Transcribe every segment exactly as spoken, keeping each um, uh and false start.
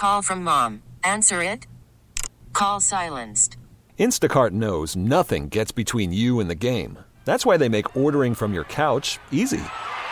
Call from mom. Answer it. Call silenced. Instacart knows nothing gets between you and the game. That's why they make ordering from your couch easy.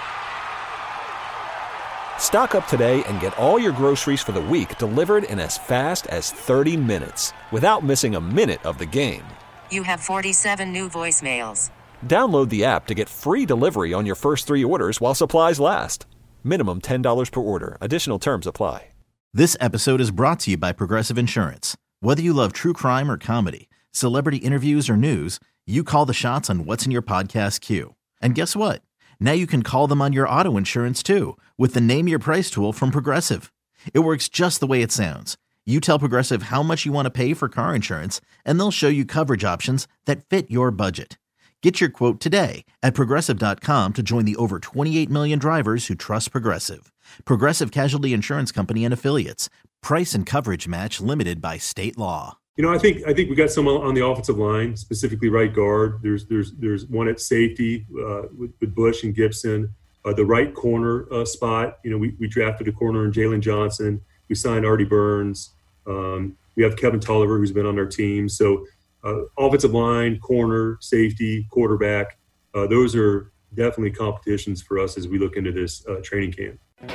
Stock up today and get all your groceries for the week delivered in as fast as thirty minutes without missing a minute of the game. You have forty-seven new voicemails. Download the app to get free delivery on your first three orders while supplies last. Minimum ten dollars per order. Additional terms apply. This episode is brought to you by Progressive Insurance. Whether you love true crime or comedy, celebrity interviews or news, you call the shots on what's in your podcast queue. And guess what? Now you can call them on your auto insurance too with the Name Your Price tool from Progressive. It works just the way it sounds. You tell Progressive how much you want to pay for car insurance, and they'll show you coverage options that fit your budget. Get your quote today at Progressive dot com to join the over twenty-eight million drivers who trust Progressive. Progressive Casualty Insurance Company and Affiliates. Price and coverage match limited by state law. You know, I think I think we got some on the offensive line, specifically right guard. There's there's there's one at safety uh, with, with Bush and Gibson. Uh, the right corner uh, spot. You know, we, we drafted a corner in Jalen Johnson. We signed Artie Burns. Um, we have Kevin Tolliver, who's been on our team. So uh, offensive line, corner, safety, quarterback. Uh, those are definitely competitions for us as we look into this uh, training camp.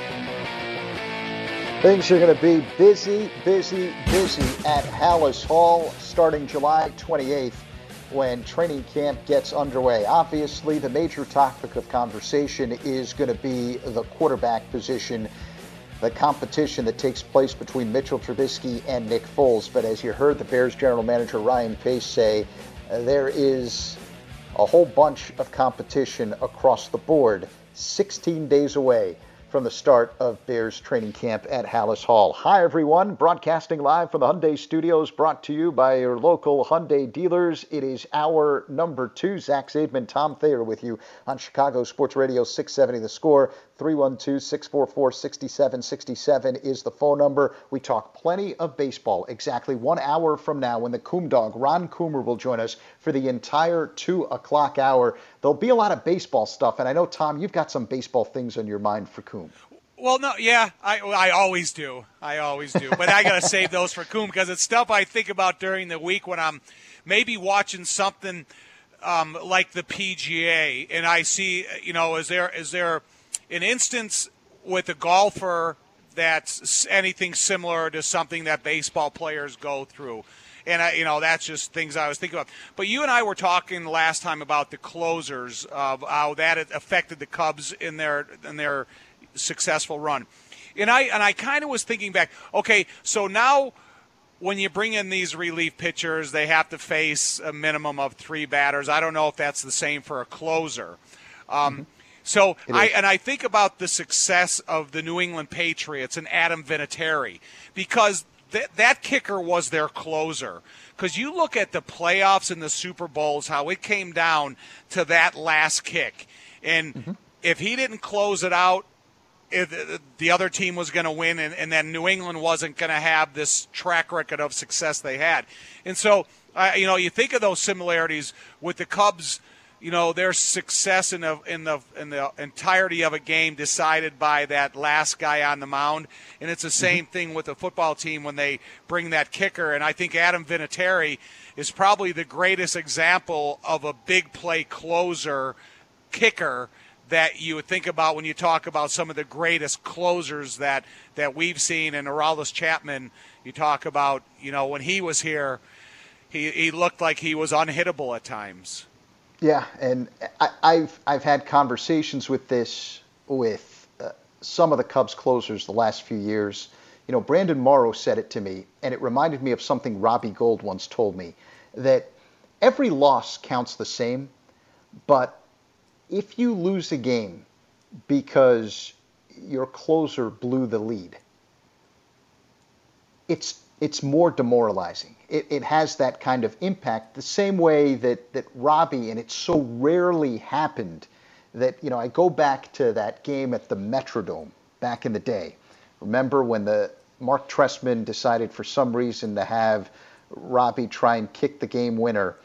Things are going to be busy, busy, busy at Halas Hall starting July twenty-eighth when training camp gets underway. Obviously, the major topic of conversation is going to be the quarterback position, the competition that takes place between Mitchell Trubisky and Nick Foles. But as you heard the Bears general manager Ryan Pace say, uh, there is a whole bunch of competition across the board, sixteen days away from the start of Bears training camp at Halas Hall. Hi, everyone. Broadcasting live from the Hyundai Studios, brought to you by your local Hyundai dealers. It is hour number two. Zach Zaidman, Tom Thayer with you on Chicago Sports Radio six seventy The Score. three one two, six four four, six seven six seven is the phone number. We talk plenty of baseball exactly one hour from now when the Coom Dog, Ron Coomer, will join us for the entire two o'clock hour. There'll be a lot of baseball stuff, and I know, Tom, you've got some baseball things on your mind for Coom. Well, no, yeah, I, I always do. I always do. But I got to save those for Coom because it's stuff I think about during the week when I'm maybe watching something um, like the P G A, and I see, you know, is there is there an instance with a golfer that's anything similar to something that baseball players go through? And, I, you know, that's just things I was thinking about. But you and I were talking last time about the closers, of how that affected the Cubs in their in their successful run. And I and I kind of was thinking back, okay, so now when you bring in these relief pitchers, they have to face a minimum of three batters. I don't know if that's the same for a closer. Um, mm-hmm. So I and I think about the success of the New England Patriots and Adam Vinatieri, because th- that kicker was their closer. Because you look at the playoffs and the Super Bowls, how it came down to that last kick. And mm-hmm. if he didn't close it out, if the other team was going to win, and, and then New England wasn't going to have this track record of success they had. And so, uh, you know, you think of those similarities with the Cubs. You know, their success in the in the in the entirety of a game decided by that last guy on the mound, and it's the same mm-hmm. thing with the football team when they bring that kicker. And I think Adam Vinatieri is probably the greatest example of a big play closer kicker that you would think about when you talk about some of the greatest closers that, that we've seen. And Aroldis Chapman, you talk about, you know, when he was here, he, he looked like he was unhittable at times. Yeah, and I, I've I've had conversations with this with uh, some of the Cubs closers the last few years. You know, Brandon Morrow said it to me, and it reminded me of something Robbie Gold once told me, that every loss counts the same, but if you lose a game because your closer blew the lead, it's it's more demoralizing. It, it has that kind of impact, the same way that, that Robbie, and it so rarely happened that, you know, I go back to that game at the Metrodome back in the day. Remember when the Mark Trestman decided for some reason to have Robbie try and kick the game winner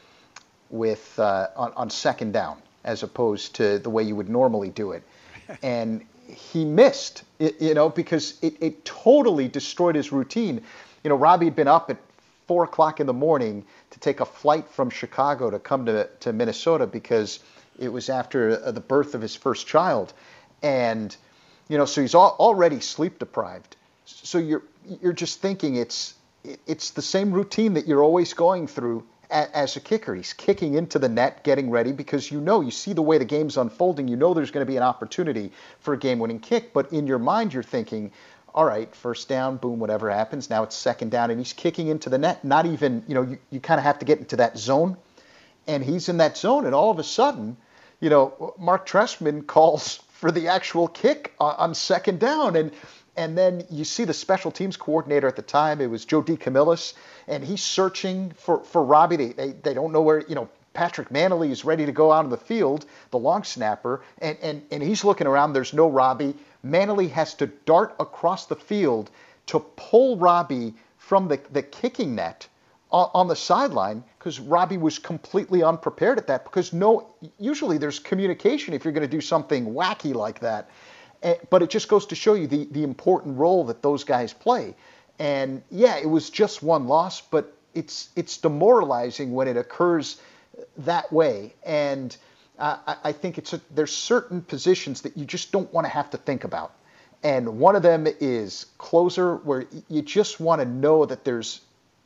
with uh, on, on second down, as opposed to the way you would normally do it. And he missed, it, you know, because it, it totally destroyed his routine. You know, Robbie had been up at four o'clock in the morning to take a flight from Chicago to come to, to Minnesota because it was after the birth of his first child. And, you know, so he's all, already sleep deprived. So you're you're just thinking it's it's the same routine that you're always going through a, as a kicker. He's kicking into the net, getting ready, because you know, you see the way the game's unfolding, you know there's going to be an opportunity for a game-winning kick, but in your mind you're thinking, all right, first down, boom, whatever happens, now it's second down, and he's kicking into the net, not even, you know, you, you kind of have to get into that zone, and he's in that zone, and all of a sudden, you know, Mark Trestman calls for the actual kick on, on second down, and And then you see the special teams coordinator at the time, it was Joe DeCamillis, and he's searching for, for Robbie. They, they they don't know where, you know, Patrick Manley is ready to go out on the field, the long snapper, and, and, and he's looking around, there's no Robbie. Manley has to dart across the field to pull Robbie from the, the kicking net on, on the sideline, because Robbie was completely unprepared at that, because no, usually there's communication if you're going to do something wacky like that. But it just goes to show you the, the important role that those guys play. And yeah, it was just one loss, but it's it's demoralizing when it occurs that way. And uh, I, I think it's a, there's certain positions that you just don't want to have to think about. And one of them is closer, where you just want to know that there's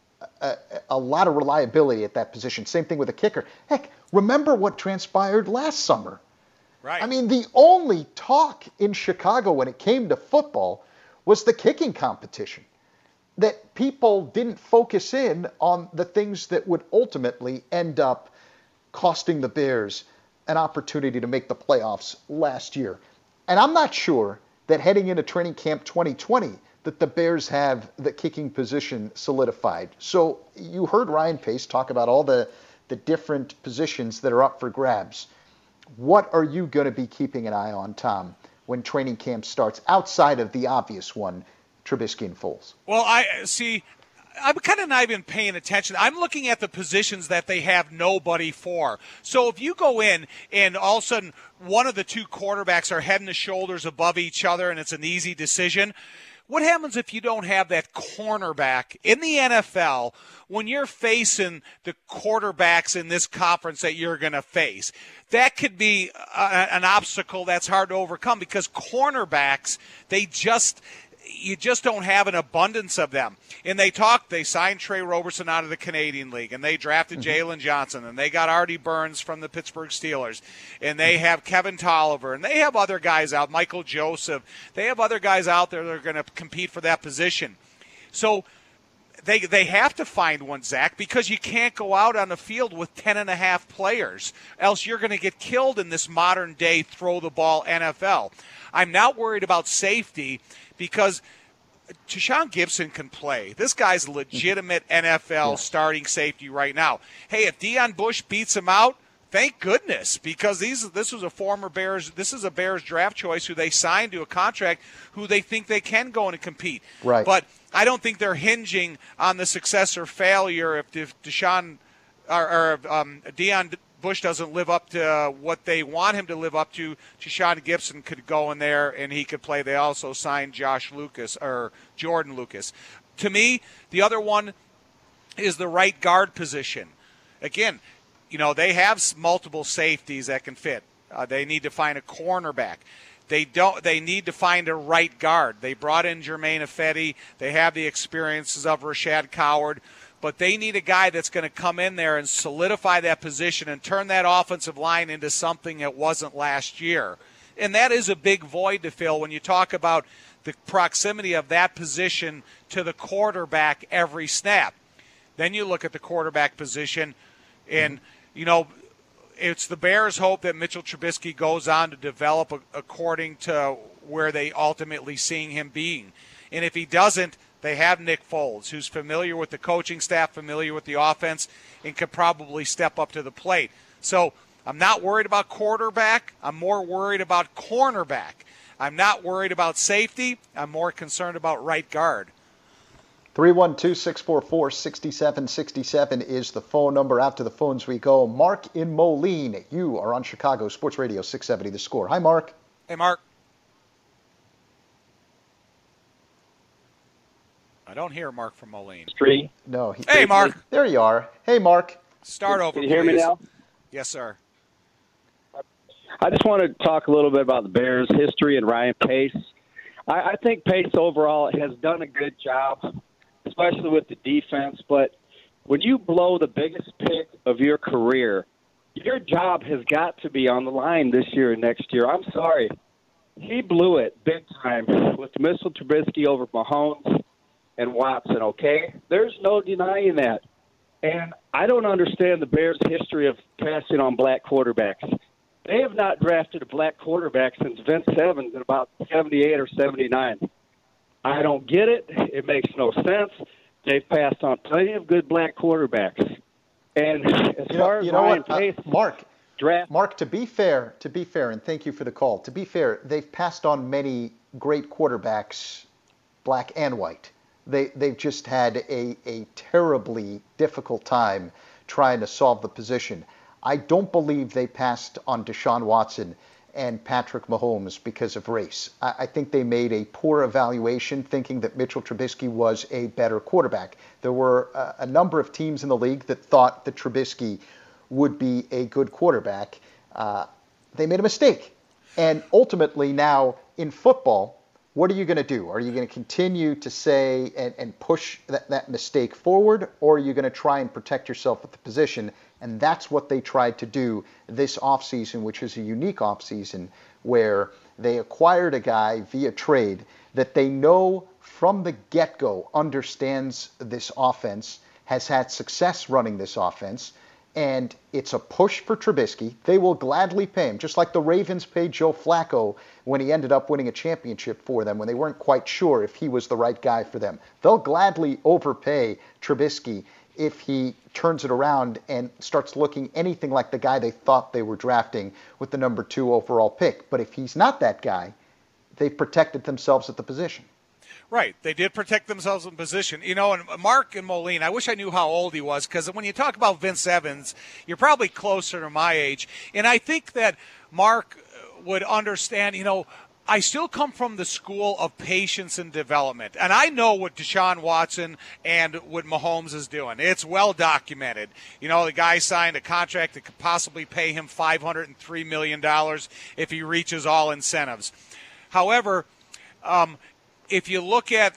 a, a lot of reliability at that position. Same thing with a kicker. Heck, remember what transpired last summer. Right. I mean, the only talk in Chicago when it came to football was the kicking competition. That people didn't focus in on the things that would ultimately end up costing the Bears an opportunity to make the playoffs last year. And I'm not sure that heading into training camp twenty twenty that the Bears have the kicking position solidified. So you heard Ryan Pace talk about all the, the different positions that are up for grabs. What are you going to be keeping an eye on, Tom, when training camp starts, outside of the obvious one, Trubisky and Foles? Well, I see, I'm kind of not even paying attention. I'm looking at the positions that they have nobody for. So if you go in and all of a sudden one of the two quarterbacks are head and shoulders above each other and it's an easy decision, what happens if you don't have that cornerback in the N F L when you're facing the quarterbacks in this conference that you're going to face? That could be a, an obstacle that's hard to overcome, because cornerbacks, they just you just don't have an abundance of them. And they talked, they signed Trey Roberson out of the Canadian League, and they drafted mm-hmm. Jalen Johnson, and they got Artie Burns from the Pittsburgh Steelers, and they have Kevin Tolliver, and they have other guys out, Michael Joseph. They have other guys out there that are going to compete for that position. So they they have to find one, Zach, because you can't go out on the field with ten and a half players, else you're going to get killed in this modern-day throw-the-ball N F L. I'm not worried about safety, because Tashaun Gibson can play. This guy's a legitimate N F L yeah. starting safety right now. Hey, if Deion Bush beats him out, thank goodness, because these this was a former Bears, this is a Bears draft choice who they signed to a contract who they think they can go in and compete. Right. But I don't think they're hinging on the success or failure if, if Deshaun or, or um, Deion Bush doesn't live up to uh, what they want him to live up to. Tashaun Gibson could go in there and he could play. They also signed Josh Lucas or Jordan Lucas. To me, the other one is the right guard position. Again, you know, they have multiple safeties that can fit. Uh, they need to find a cornerback. They don't. They need to find a right guard. They brought in Jermaine Ifedi. They have the experiences of Rashad Coward. But they need a guy that's going to come in there and solidify that position and turn that offensive line into something it wasn't last year. And that is a big void to fill when you talk about the proximity of that position to the quarterback every snap. Then you look at the quarterback position, and, you know, it's the Bears' hope that Mitchell Trubisky goes on to develop a, according to where they ultimately seeing him being. And if he doesn't, they have Nick Foles, who's familiar with the coaching staff, familiar with the offense, and could probably step up to the plate. So I'm not worried about quarterback. I'm more worried about cornerback. I'm not worried about safety. I'm more concerned about right guard. three one two, six four four, six seven six seven is the phone number. Out to the phones we go. Mark in Moline, you are on Chicago Sports Radio six seventy The Score. Hi, Mark. Hey, Mark. I don't hear Mark from Moline. Three. No. He, Hey, Mark. There you are. Hey, Mark. Start over, Can you hear me please. now? Yes, sir. I just want to talk a little bit about the Bears' history and Ryan Pace. I, I think Pace overall has done a good job, especially with the defense. But when you blow the biggest pick of your career, your job has got to be on the line this year and next year. I'm sorry. He blew it big time with Mitchell Trubisky over Mahomes and Watson, okay? There's no denying that. And I don't understand the Bears' history of passing on black quarterbacks. They have not drafted a black quarterback since Vince Evans in about seventy-eight or seventy-nine. I don't get it. It makes no sense. They've passed on plenty of good black quarterbacks. And as You far know, as you know Ryan what, uh, Pace, Mark, draft, Mark, to be fair, to be fair, and thank you for the call. To be fair, they've passed on many great quarterbacks, black and white. They they've just had a a terribly difficult time trying to solve the position. I don't believe they passed on Deshaun Watson and Patrick Mahomes because of race. I, I think they made a poor evaluation thinking that Mitchell Trubisky was a better quarterback. There were a, a number of teams in the league that thought that Trubisky would be a good quarterback. Uh, they made a mistake. And ultimately now in football, what are you going to do? Are you going to continue to say and, and push that, that mistake forward, or are you going to try and protect yourself at the position? And that's what they tried to do this offseason, which is a unique offseason where they acquired a guy via trade that they know from the get-go understands this offense, has had success running this offense, and it's a push for Trubisky. They will gladly pay him, just like the Ravens paid Joe Flacco when he ended up winning a championship for them when they weren't quite sure if he was the right guy for them. They'll gladly overpay Trubisky if he turns it around and starts looking anything like the guy they thought they were drafting with the number two overall pick. But if he's not that guy, they've protected themselves at the position. Right. They did protect themselves in position. You know, and Mark and Moline, I wish I knew how old he was, because when you talk about Vince Evans, you're probably closer to my age. And I think that Mark would understand, you know, I still come from the school of patience and development. And I know what Deshaun Watson and what Mahomes is doing. It's well documented. You know, the guy signed a contract that could possibly pay him five hundred three million dollars if he reaches all incentives. However, um, if you look at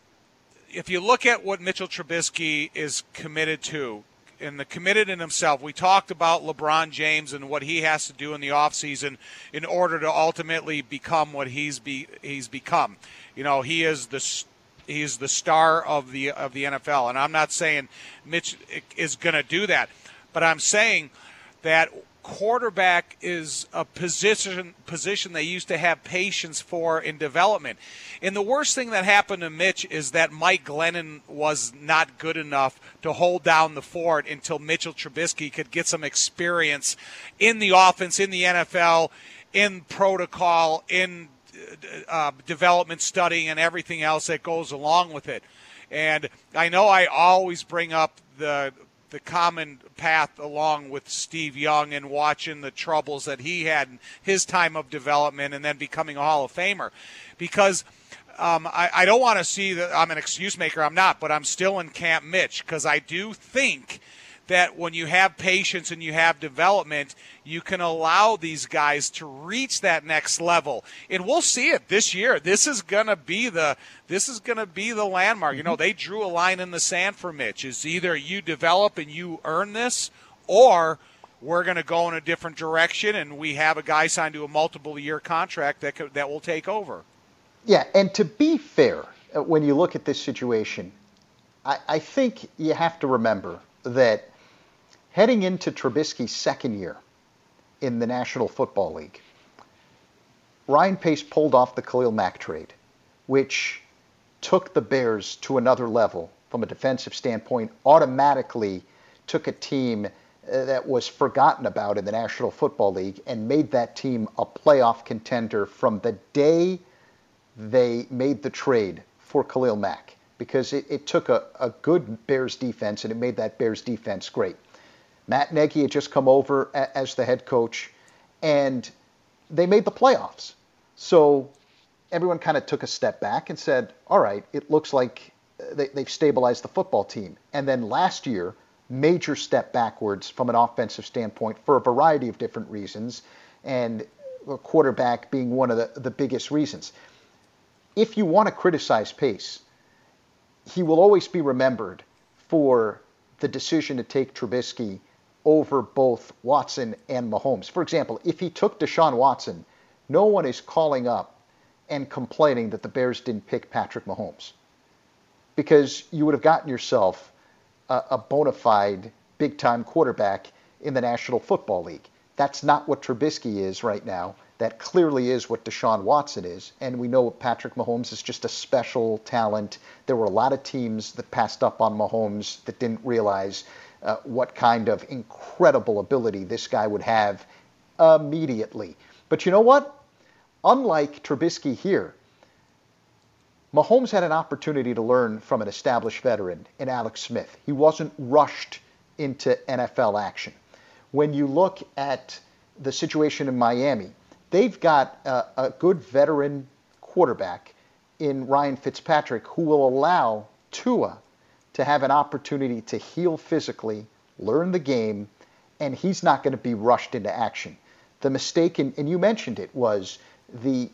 if you look at what Mitchell Trubisky is committed to, and the committed in himself, we talked about LeBron James and what he has to do in the offseason in order to ultimately become what he's be he's become. You know, he is the he is the star of the of the N F L, and I'm not saying Mitch is going to do that, but I'm saying that quarterback is a position position they used to have patience for in development. And the worst thing that happened to Mitch is that Mike Glennon was not good enough to hold down the fort until Mitchell Trubisky could get some experience in the offense, in the N F L, in protocol, in uh, development studying, and everything else that goes along with it. And I know I always bring up the the common path along with Steve Young and watching the troubles that he had in his time of development and then becoming a Hall of Famer. Because um, I, I don't want to see that I'm an excuse maker. I'm not, but I'm still in Camp Mitch, because I do think that when you have patience and you have development, you can allow these guys to reach that next level. And we'll see it this year. This is gonna be the this is gonna be the landmark. Mm-hmm. You know, they drew a line in the sand for Mitch. It's either you develop and you earn this, or we're gonna go in a different direction and we have a guy signed to a multiple year contract that could, that will take over. Yeah, and to be fair, when you look at this situation, I, I think you have to remember that heading into Trubisky's second year in the National Football League, Ryan Pace pulled off the Khalil Mack trade, which took the Bears to another level from a defensive standpoint, automatically took a team that was forgotten about in the National Football League and made that team a playoff contender from the day they made the trade for Khalil Mack, because it, it took a, a good Bears defense and it made that Bears defense great. Matt Nagy had just come over a, as the head coach, and they made the playoffs. So everyone kind of took a step back and said, all right, it looks like they, they've stabilized the football team. And then last year, major step backwards from an offensive standpoint for a variety of different reasons, and a quarterback being one of the, the biggest reasons. If you want to criticize Pace, he will always be remembered for the decision to take Trubisky over both Watson and Mahomes. For example, if he took Deshaun Watson, no one is calling up and complaining that the Bears didn't pick Patrick Mahomes, because you would have gotten yourself a, a bona fide big-time quarterback in the National Football League. That's not what Trubisky is right now. That clearly is what Deshaun Watson is. And we know Patrick Mahomes is just a special talent. There were a lot of teams that passed up on Mahomes that didn't realize uh, what kind of incredible ability this guy would have immediately. But you know what? Unlike Trubisky here, Mahomes had an opportunity to learn from an established veteran in Alex Smith. He wasn't rushed into N F L action. When you look at the situation in Miami, they've got a, a good veteran quarterback in Ryan Fitzpatrick who will allow Tua to have an opportunity to heal physically, learn the game, and he's not going to be rushed into action. The mistake, in, and you mentioned it, was the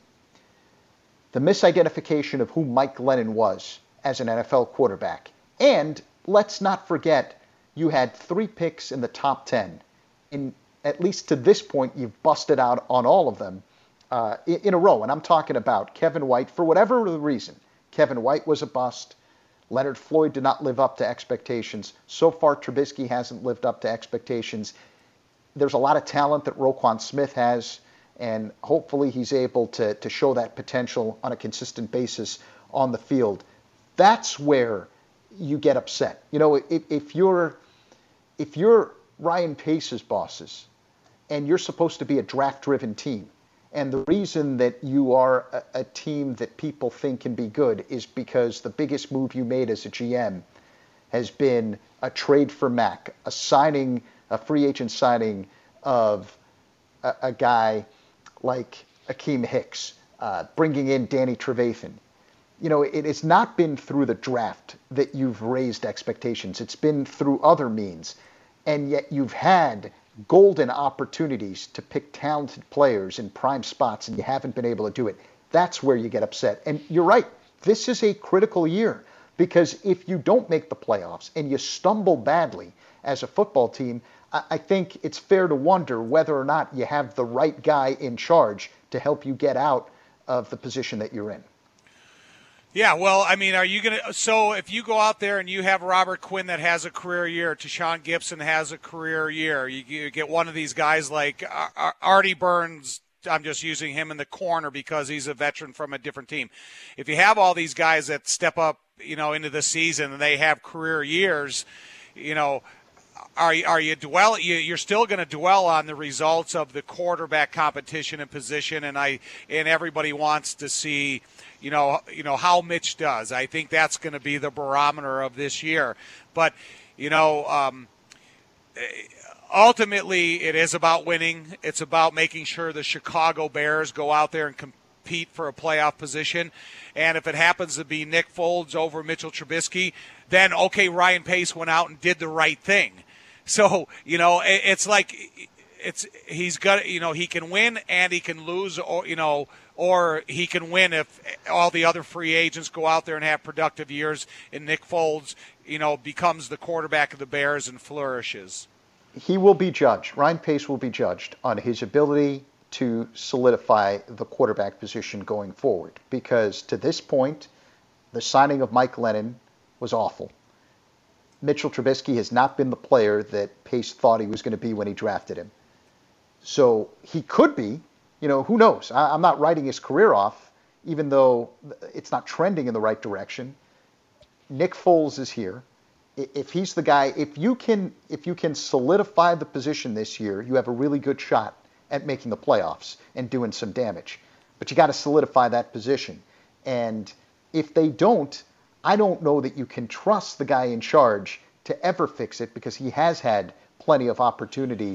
the misidentification of who Mike Glennon was as an N F L quarterback. And let's not forget, you had three picks in the top ten. In at least to this point, you've busted out on all of them uh, in, in a row. And I'm talking about Kevin White, for whatever the reason. Kevin White was a bust. Leonard Floyd did not live up to expectations. So far, Trubisky hasn't lived up to expectations. There's a lot of talent that Roquan Smith has, and hopefully he's able to, to show that potential on a consistent basis on the field. That's where you get upset. You know, if, if you're if you're Ryan Pace's bosses, and you're supposed to be a draft-driven team, and the reason that you are a, a team that people think can be good is because the biggest move you made as a G M has been a trade for Mac, a signing, a free agent signing of a, a guy like Akeem Hicks, uh, bringing in Danny Trevathan. You know, it has not been through the draft that you've raised expectations. It's been through other means. And yet you've had golden opportunities to pick talented players in prime spots, and you haven't been able to do it. That's where you get upset. And you're right. This is a critical year, because if you don't make the playoffs and you stumble badly as a football team, I, I think it's fair to wonder whether or not you have the right guy in charge to help you get out of the position that you're in. Yeah, well, I mean, are you going to – so if you go out there and you have Robert Quinn that has a career year, Tashawn Gibson has a career year, you, you get one of these guys like Ar- Artie Burns, I'm just using him in the corner because he's a veteran from a different team. If you have all these guys that step up, you know, into the season and they have career years, you know, are, are you dwell? You, you're still going to dwell on the results of the quarterback competition and position, and I and everybody wants to see – You know, you know how Mitch does. I think that's going to be the barometer of this year. But, you know, um, ultimately it is about winning. It's about making sure the Chicago Bears go out there and compete for a playoff position. And if it happens to be Nick Foles over Mitchell Trubisky, then, okay, Ryan Pace went out and did the right thing. So, you know, it, it's like it's he's got, you know, he can win and he can lose, or, you know, or he can win if all the other free agents go out there and have productive years and Nick Foles, you know, becomes the quarterback of the Bears and flourishes. He will be judged. Ryan Pace will be judged on his ability to solidify the quarterback position going forward, because to this point, the signing of Mike Glennon was awful. Mitchell Trubisky has not been the player that Pace thought he was going to be when he drafted him. So he could be. You know, who knows? I, I'm not writing his career off, even though it's not trending in the right direction. Nick Foles is here. If he's the guy, if you can, if you can solidify the position this year, you have a really good shot at making the playoffs and doing some damage. But you got to solidify that position. And if they don't, I don't know that you can trust the guy in charge to ever fix it, because he has had plenty of opportunities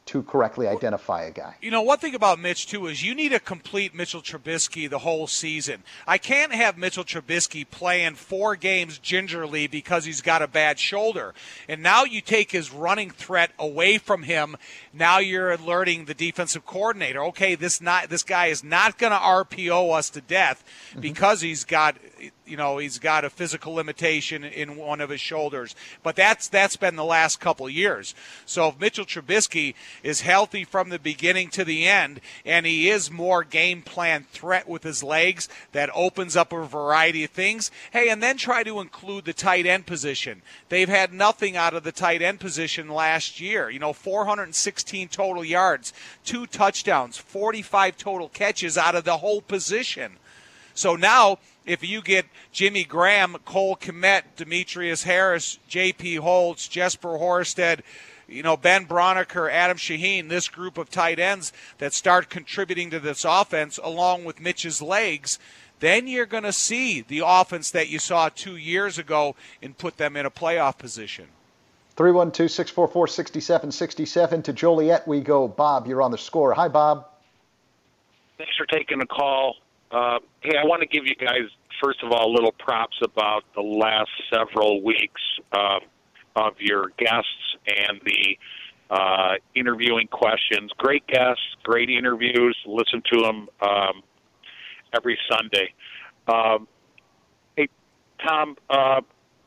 to correctly identify a guy. You know, one thing about Mitch, too, is you need a complete Mitchell Trubisky the whole season. I can't have Mitchell Trubisky playing four games gingerly because he's got a bad shoulder. And now you take his running threat away from him. Now you're alerting the defensive coordinator, okay, this not this guy is not going to R P O us to death mm-hmm. because he's got – you know, he's got a physical limitation in one of his shoulders. But that's that's been the last couple of years. So if Mitchell Trubisky is healthy from the beginning to the end, and he is more game plan threat with his legs, that opens up a variety of things. Hey, and then try to include the tight end position. They've had nothing out of the tight end position last year. You know, four hundred sixteen total yards, two touchdowns, forty-five total catches out of the whole position. So now, if you get Jimmy Graham, Cole Kmet, Demetrius Harris, J P Holtz, Jesper Horsted, you know, Ben Broniker, Adam Shaheen, this group of tight ends that start contributing to this offense along with Mitch's legs, then you're going to see the offense that you saw two years ago and put them in a playoff position. three one two, six four four, six seven six seven. To Joliet we go. Bob, you're on the score. Hi, Bob. Thanks for taking the call. Uh, hey, I want to give you guys, first of all, a little props about the last several weeks uh, of your guests and the uh, interviewing questions. Great guests, great interviews. Listen to them um, every Sunday. Um, hey, Tom, uh,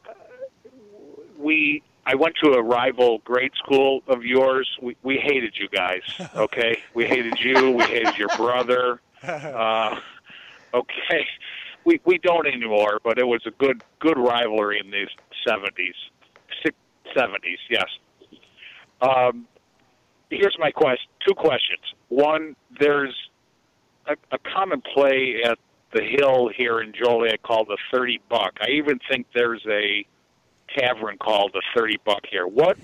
we I went to a rival grade school of yours. We, we hated you guys, okay? We hated you. We hated your brother. Uh Okay, we we don't anymore, but it was a good good rivalry in the seventies, seventies, yes. Um, here's my question: two questions. One, there's a, a common play at the Hill here in Joliet called the thirty buck. I even think there's a tavern called the thirty buck here. What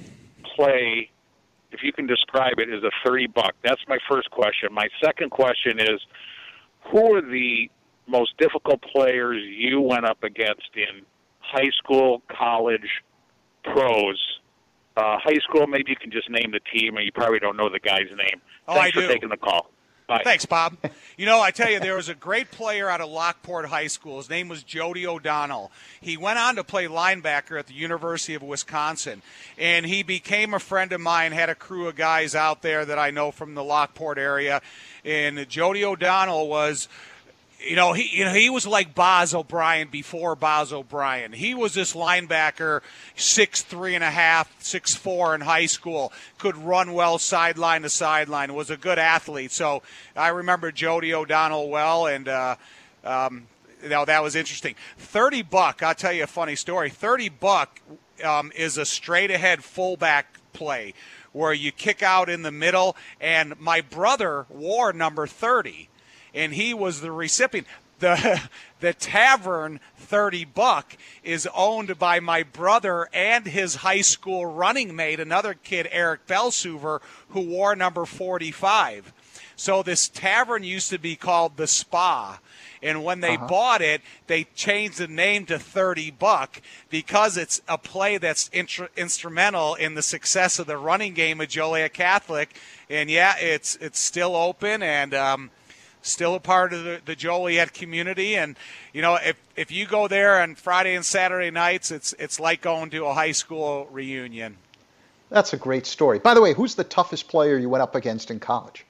play, if you can describe it, is a thirty buck? That's my first question. My second question is, who are the most difficult players you went up against in high school, college, pros? Uh, high school, maybe you can just name the team, and you probably don't know the guy's name. Oh, Thanks I for do. taking the call. Bye. Thanks, Bob. You know, I tell you, there was a great player out of Lockport High School. His name was Jody O'Donnell. He went on to play linebacker at the University of Wisconsin, and he became a friend of mine, had a crew of guys out there that I know from the Lockport area, and Jody O'Donnell was – You know, he you know he was like Boz O'Brien before Boz O'Brien. He was this linebacker, six three and a half, six four in high school, could run well sideline to sideline, was a good athlete. So I remember Jody O'Donnell well, and uh, um, you know, that was interesting. thirty buck, I'll tell you a funny story. thirty buck um, is a straight ahead fullback play where you kick out in the middle, and my brother wore number thirty. And he was the recipient. The the tavern thirty buck is owned by my brother and his high school running mate, another kid, Eric Belsuver, who wore number forty-five. So this tavern used to be called the Spa. And when they uh-huh. bought it, they changed the name to thirty buck because it's a play that's intr- instrumental in the success of the running game of Joliet Catholic. And, yeah, it's it's still open, and um, still a part of the, the Joliet community. And, you know, if if you go there on Friday and Saturday nights, it's it's like going to a high school reunion. That's a great story. By the way, who's the toughest player you went up against in college?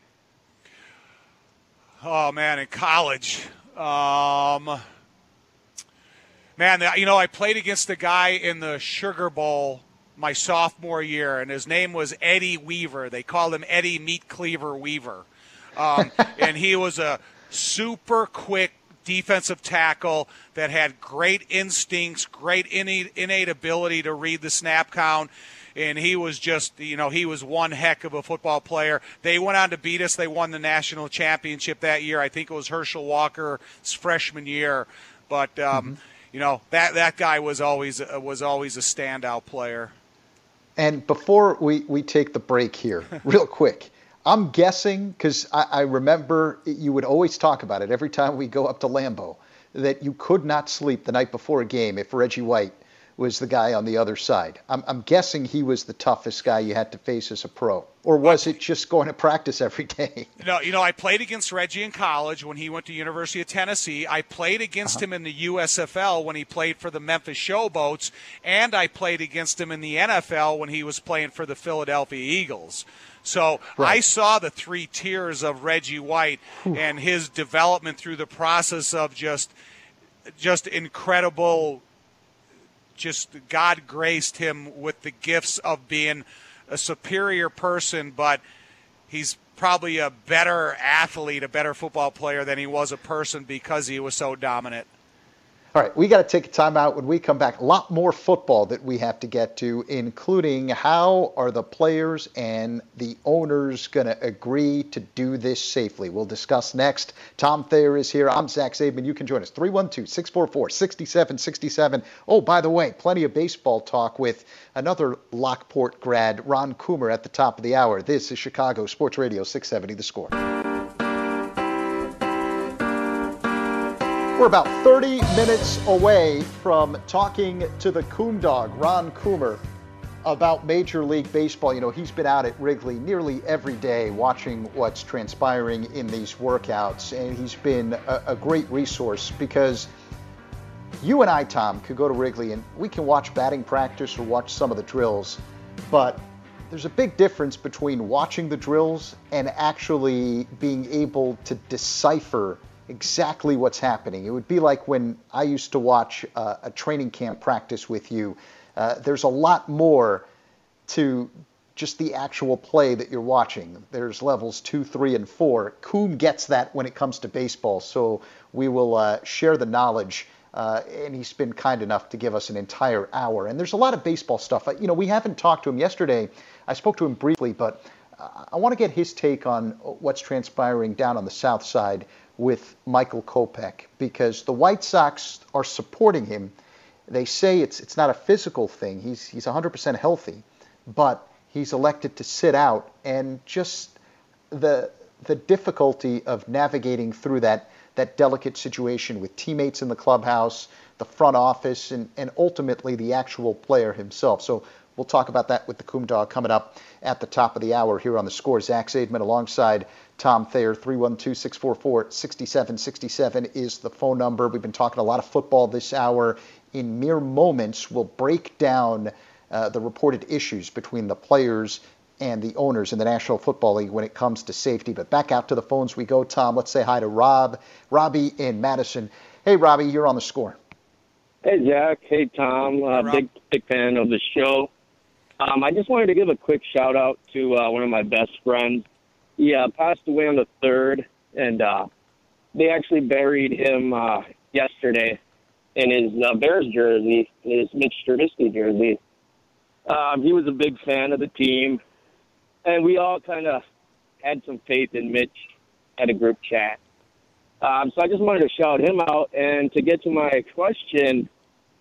Oh, man, in college. Um, man, you know, I played against a guy in the Sugar Bowl my sophomore year, and his name was Eddie Weaver. They called him Eddie Meat Cleaver Weaver. Um, and he was a super quick defensive tackle that had great instincts, great innate, innate ability to read the snap count. And he was just, you know, he was one heck of a football player. They went on to beat us. They won the national championship that year. I think it was Herschel Walker's freshman year. But, um, mm-hmm. you know, that that guy was always uh, was always a standout player. And before we, we take the break here, real quick, I'm guessing, because I, I remember you would always talk about it every time we go up to Lambeau, that you could not sleep the night before a game if Reggie White was the guy on the other side. I'm, I'm guessing he was the toughest guy you had to face as a pro. Or was it just going to practice every day? No, you know, I played against Reggie in college when he went to University of Tennessee. I played against uh-huh. him in the U S F L when he played for the Memphis Showboats, and I played against him in the N F L when he was playing for the Philadelphia Eagles. So right. I saw the three tiers of Reggie White Whew. and his development through the process of just, just incredible. Just God graced him with the gifts of being a superior person, but he's probably a better athlete, a better football player than he was a person because he was so dominant. All right, we got to take a time out. When we come back, a lot more football that we have to get to, including how are the players and the owners going to agree to do this safely. We'll discuss next. Tom Thayer is here. I'm Zach Zaidman. You can join us, three one two, six four four, six seven six seven. Oh, by the way, plenty of baseball talk with another Lockport grad, Ron Coomer, at the top of the hour. This is Chicago Sports Radio six seventy The Score. We're about thirty minutes away from talking to the Coom Dog, Ron Coomer, about Major League Baseball. You know, he's been out at Wrigley nearly every day watching what's transpiring in these workouts, and he's been a, a great resource because you and I, Tom, could go to Wrigley and we can watch batting practice or watch some of the drills, but there's a big difference between watching the drills and actually being able to decipher exactly what's happening. It would be like when I used to watch uh, a training camp practice with you. Uh, there's a lot more to just the actual play that you're watching. There's levels two, three, and four. Coom gets that when it comes to baseball, so we will uh, share the knowledge. Uh, and he's been kind enough to give us an entire hour. And there's a lot of baseball stuff. You know, we haven't talked to him yesterday. I spoke to him briefly, but I want to get his take on what's transpiring down on the south side with Michael Kopech, because the White Sox are supporting him. They say it's it's not a physical thing. He's he's one hundred percent healthy, but he's elected to sit out, and just the the difficulty of navigating through that that delicate situation with teammates in the clubhouse, the front office, and, and ultimately the actual player himself. So we'll talk about that with the Coom Dog coming up at the top of the hour here on The Score. Zach Zaidman alongside Tom Thayer. Three one two, six four four, six seven six seven is the phone number. We've been talking a lot of football this hour. In mere moments, we'll break down uh, the reported issues between the players and the owners in the National Football League when it comes to safety. But back out to the phones we go, Tom. Let's say hi to Rob, Robbie in Madison. Hey, Robbie, you're on The Score. Hey, Jack. Hey, Tom. Uh, hey, big, big fan of the show. Um, I just wanted to give a quick shout-out to uh, one of my best friends. He uh, passed away on the third, and uh, they actually buried him uh, yesterday in his uh, Bears jersey, his Mitch Trubisky jersey. Um, he was a big fan of the team, and we all kind of had some faith in Mitch at a group chat. Um, so I just wanted to shout him out. And to get to my question,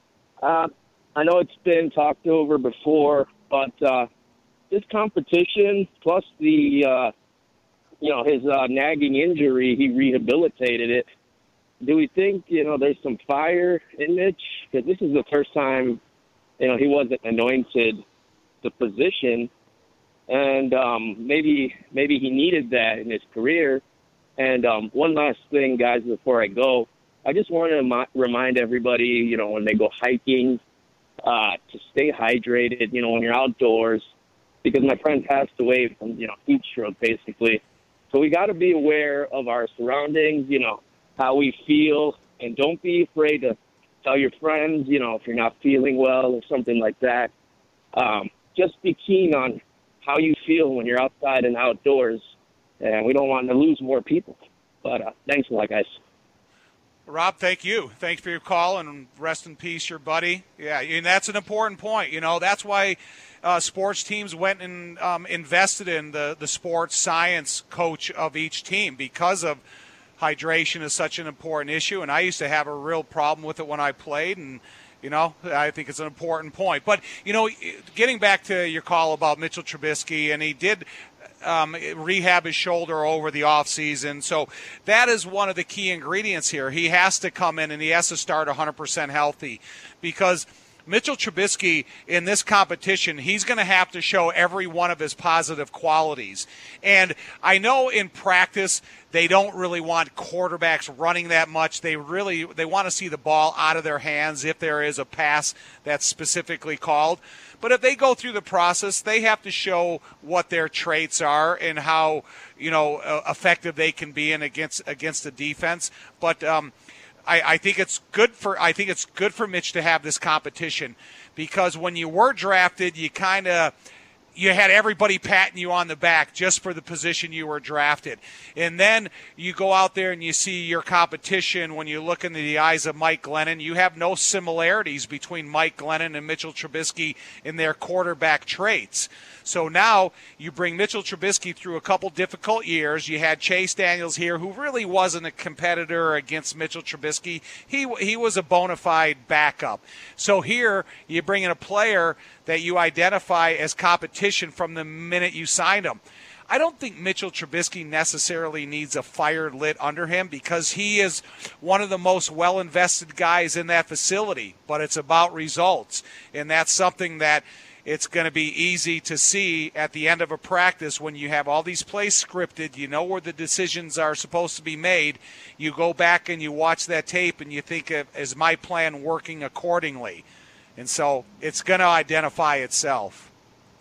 uh, I know it's been talked over before, but uh, this competition plus the, uh, you know, his uh, nagging injury, he rehabilitated it. Do we think, you know, there's some fire in Mitch? Because this is the first time, you know, he wasn't anointed the position. And um, maybe maybe he needed that in his career. And um, one last thing, guys, before I go, I just want to mi- remind everybody, you know, when they go hiking, uh, to stay hydrated, you know, when you're outdoors, because my friend passed away from, you know, heat stroke, basically. So we got to be aware of our surroundings, you know, how we feel, and don't be afraid to tell your friends, you know, if you're not feeling well or something like that. Um, just be keen on how you feel when you're outside and outdoors, and we don't want to lose more people. But uh, thanks a lot, guys. Rob, thank you. Thanks for your call, and rest in peace, your buddy. Yeah, and that's an important point. You know, that's why uh, sports teams went and um, invested in the, the sports science coach of each team, because of hydration is such an important issue. And I used to have a real problem with it when I played, and, you know, I think it's an important point. But, you know, getting back to your call about Mitchell Trubisky, and he did – Um, rehab his shoulder over the offseason. So that is one of the key ingredients here. He has to come in and he has to start one hundred percent healthy, because Mitchell Trubisky in this competition, he's going to have to show every one of his positive qualities. And I know in practice they don't really want quarterbacks running that much. They really they want to see the ball out of their hands if there is a pass that's specifically called. But if they go through the process, they have to show what their traits are and how, you know, uh, effective they can be in against against the defense. But um, I, I think it's good for I think it's good for Mitch to have this competition, because when you were drafted, you kind of you had everybody patting you on the back just for the position you were drafted. And then you go out there and you see your competition. When you look into the eyes of Mike Glennon, you have no similarities between Mike Glennon and Mitchell Trubisky in their quarterback traits. So now you bring Mitchell Trubisky through a couple difficult years. You had Chase Daniels here, who really wasn't a competitor against Mitchell Trubisky. He he was a bona fide backup. So here you bring in a player that you identify as competition from the minute you signed him. I don't think Mitchell Trubisky necessarily needs a fire lit under him, because he is one of the most well-invested guys in that facility, but it's about results. And that's something that it's going to be easy to see at the end of a practice when you have all these plays scripted, you know where the decisions are supposed to be made. You go back and you watch that tape and you think, is my plan working accordingly? And so it's going to identify itself.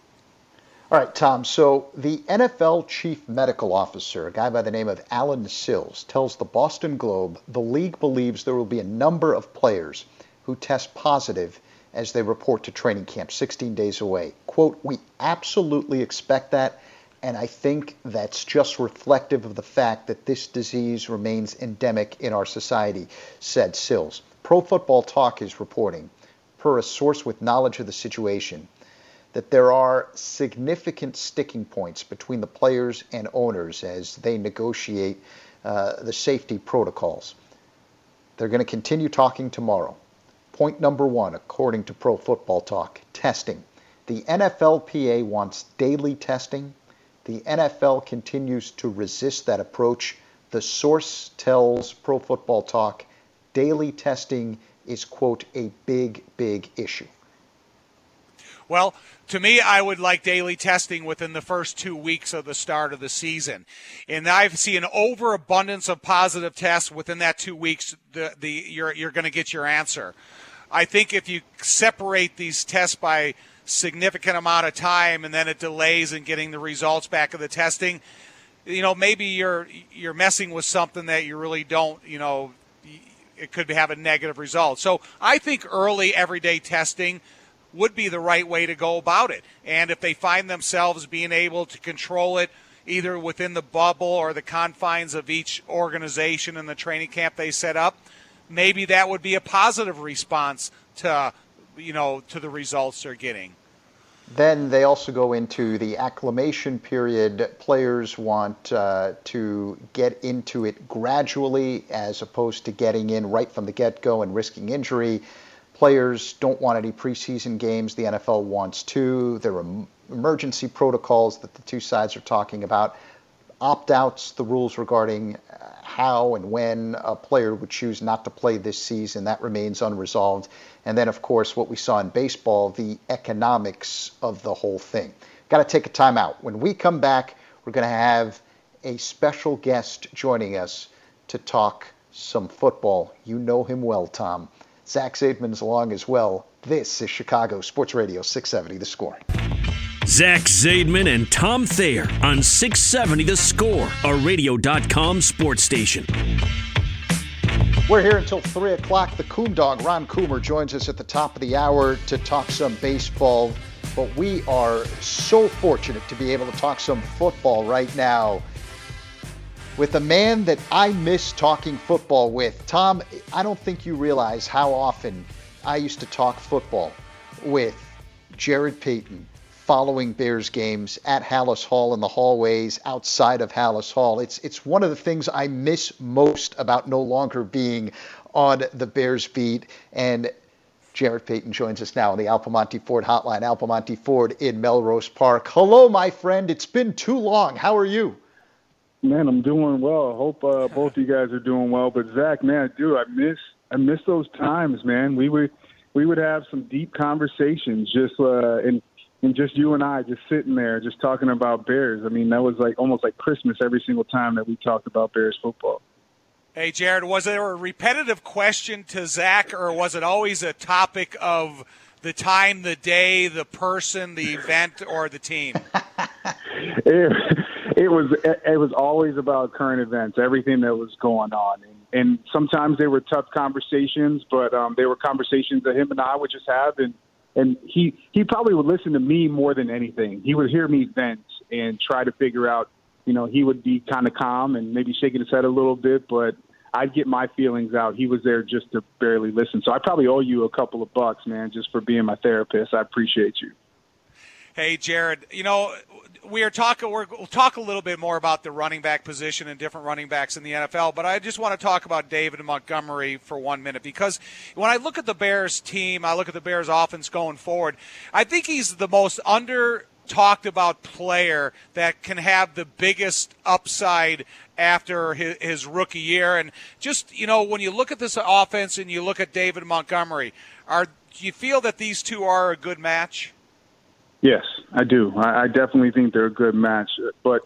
All right, Tom. So the N F L chief medical officer, a guy by the name of Alan Sills, tells the Boston Globe the league believes there will be a number of players who test positive as they report to training camp sixteen days away. Quote, "We absolutely expect that, and I think that's just reflective of the fact that this disease remains endemic in our society," said Sills. Pro Football Talk is reporting, per a source with knowledge of the situation, that there are significant sticking points between the players and owners as they negotiate uh, the safety protocols. They're going to continue talking tomorrow. Point number one, according to Pro Football Talk, testing. The N F L P A wants daily testing. The N F L continues to resist that approach. The source tells Pro Football Talk daily testing is, quote, a big, big issue. Well, to me, I would like daily testing within the first two weeks of the start of the season. And I've seen an overabundance of positive tests within that two weeks. The, the you're you're going to get your answer. I think if you separate these tests by significant amount of time and then it delays in getting the results back of the testing, you know, maybe you're you're messing with something that you really don't, you know, it could have a negative result. So I think early everyday testing would be the right way to go about it. And if they find themselves being able to control it either within the bubble or the confines of each organization and the training camp they set up, maybe that would be a positive response to, you know, to the results they're getting. Then they also go into the acclimation period. Players want uh, to get into it gradually as opposed to getting in right from the get-go and risking injury. Players don't want any preseason games. The N F L wants to. There are emergency protocols that the two sides are talking about. Opt-outs, the rules regarding how and when a player would choose not to play this season, that remains unresolved. And then, of course, what we saw in baseball, the economics of the whole thing. Got to take a time out. When we come back, we're going to have a special guest joining us to talk some football. You know him well, Tom. Zach Zaidman's along as well. This is Chicago Sports Radio six seventy The Score. Zach Zaidman and Tom Thayer on six seventy The Score, a radio dot com sports station. We're here until three o'clock. The Coom Dog, Ron Coomer, joins us at the top of the hour to talk some baseball. But we are so fortunate to be able to talk some football right now with a man that I miss talking football with. Tom, I don't think you realize how often I used to talk football with Jared Payton following Bears games at Halas Hall, in the hallways outside of Halas Hall. It's it's one of the things I miss most about no longer being on the Bears beat. And Jared Payton joins us now on the Alpamonte Ford hotline. Alpamonte Ford in Melrose Park. Hello, my friend. It's been too long. How are you? Man, I'm doing well. I hope uh, both of you guys are doing well. But Zach, man, dude, I miss I miss those times, man. We were we would have some deep conversations just uh, and and just you and I just sitting there just talking about Bears. I mean, that was like almost like Christmas every single time that we talked about Bears football. Hey, Jared, was there a repetitive question to Zach, or was it always a topic of the time, the day, the person, the event, or the team? it, it was it was always about current events, everything that was going on. And, and sometimes they were tough conversations, but um, they were conversations that him and I would just have. And, and he, he probably would listen to me more than anything. He would hear me vent and try to figure out, you know, he would be kind of calm and maybe shaking his head a little bit, but I'd get my feelings out. He was there just to barely listen. So I probably owe you a couple of bucks, man, just for being my therapist. I appreciate you. Hey, Jared, you know, we are talking, we're, we'll talk a little bit more about the running back position and different running backs in the N F L, but I just want to talk about David Montgomery for one minute, because when I look at the Bears team, I look at the Bears offense going forward, I think he's the most under talked about player that can have the biggest upside after his, his rookie year. And just, you know, when you look at this offense and you look at David Montgomery, are do you feel that these two are a good match? Yes, I do. I, I definitely think they're a good match, but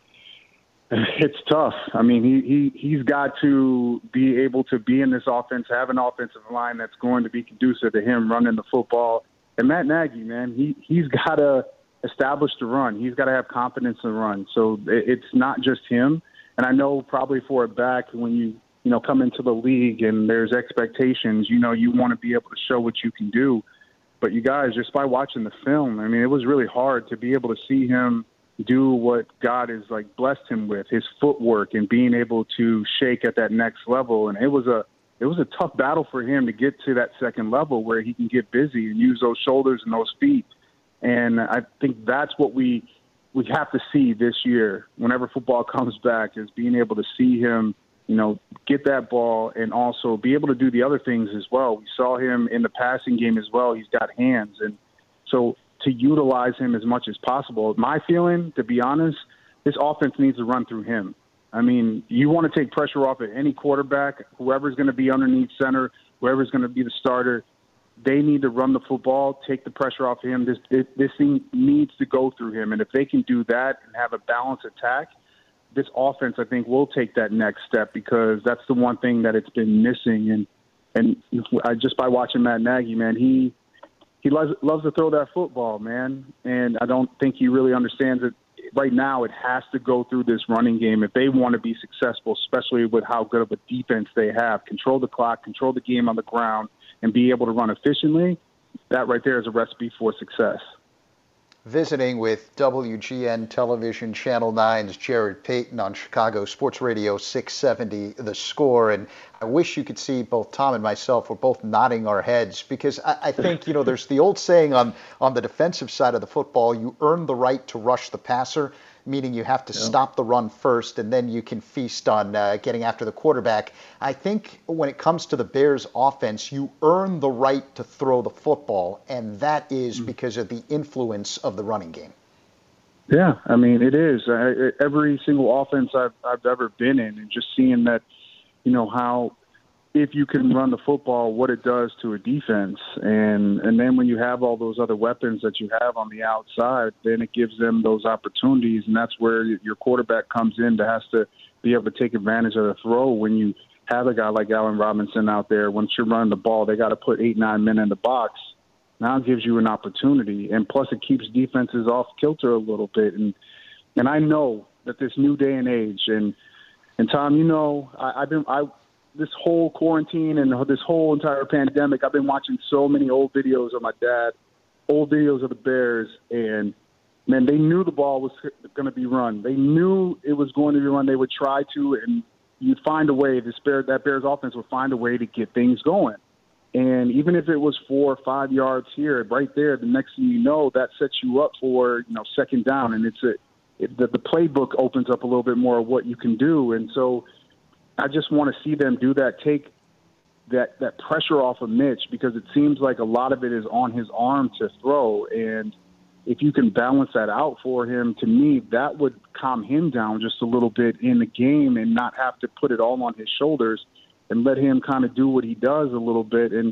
it's tough. I mean, he, he, he's got to be able to be in this offense, have an offensive line that's going to be conducive to him running the football. And Matt Nagy, man, he, he's got to establish the run. He's got to have confidence in the run. So it, it's not just him. And I know probably for a back, when you, you know, come into the league and there's expectations, you know, you want to be able to show what you can do. But you guys, just by watching the film, I mean, it was really hard to be able to see him do what God has, like, blessed him with, his footwork and being able to shake at that next level. And it was a it was a tough battle for him to get to that second level where he can get busy and use those shoulders and those feet. And I think that's what we we have to see this year whenever football comes back, is being able to see him, you know, get that ball and also be able to do the other things as well. We saw him in the passing game as well. He's got hands. And so to utilize him as much as possible, my feeling, to be honest, this offense needs to run through him. I mean, you want to take pressure off at any quarterback, whoever's going to be underneath center, whoever's going to be the starter. They need to run the football, take the pressure off him. This this thing needs to go through him. And if they can do that and have a balanced attack, this offense, I think, will take that next step, because that's the one thing that it's been missing. And and I, just by watching Matt Nagy, man, he he loves, loves to throw that football, man. And I don't think he really understands it. Right now, it has to go through this running game if they want to be successful, especially with how good of a defense they have. Control the clock, control the game on the ground, and be able to run efficiently. That right there is a recipe for success. Visiting with W G N Television Channel nine's Jared Payton on Chicago Sports Radio six seventy The Score. And I wish you could see both Tom and myself. We're both nodding our heads, because I, I think, you know, there's the old saying on, on the defensive side of the football, you earn the right to rush the passer, meaning you have to yeah. stop the run first, and then you can feast on uh, getting after the quarterback. I think when it comes to the Bears offense, you earn the right to throw the football, and that is mm-hmm. because of the influence of the running game. Yeah, I mean, it is. I, every single offense I've, I've ever been in, and just seeing that, you know, how if you can run the football, what it does to a defense. And and then when you have all those other weapons that you have on the outside, then it gives them those opportunities. And that's where your quarterback comes in to has to be able to take advantage of the throw. When you have a guy like Allen Robinson out there, once you're running the ball, they got to put eight, nine men in the box. Now it gives you an opportunity. And plus it keeps defenses off kilter a little bit. And and I know that this new day and age, and, and Tom, you know, I, I've been – I. this whole quarantine and this whole entire pandemic, I've been watching so many old videos of my dad, old videos of the Bears, and, man, they knew the ball was going to be run. They knew it was going to be run. They would try to, and you'd find a way. This Bear, that Bears offense would find a way to get things going. And even if it was four or five yards here, right there, the next thing you know, that sets you up for, you know, second down. And it's a, it, the, the playbook opens up a little bit more of what you can do. And so I just want to see them do that, take that, that pressure off of Mitch, because it seems like a lot of it is on his arm to throw. And if you can balance that out for him, to me, that would calm him down just a little bit in the game and not have to put it all on his shoulders and let him kind of do what he does a little bit. And